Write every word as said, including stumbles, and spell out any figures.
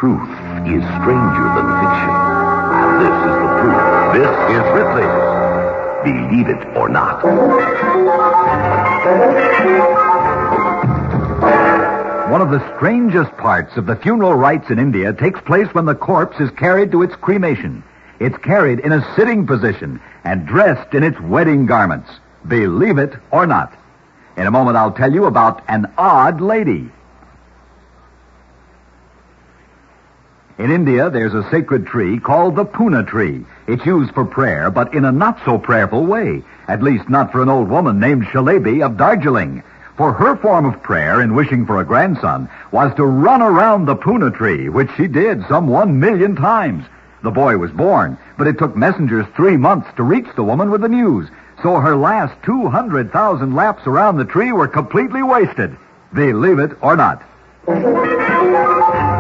truth is stranger than fiction. And this is the proof. This is Ripley's Believe It or Not. One of the strangest parts of the funeral rites in India takes place when the corpse is carried to its cremation. It's carried in a sitting position and dressed in its wedding garments. Believe it or not. In a moment, I'll tell you about an odd lady. In India, there's a sacred tree called the Puna tree. It's used for prayer, but in a not-so-prayerful way. At least not for an old woman named Shalebi of Darjeeling. For her form of prayer in wishing for a grandson was to run around the Puna tree, which she did some one million times. The boy was born, but it took messengers three months to reach the woman with the news. So her last two hundred thousand laps around the tree were completely wasted. Believe it or not.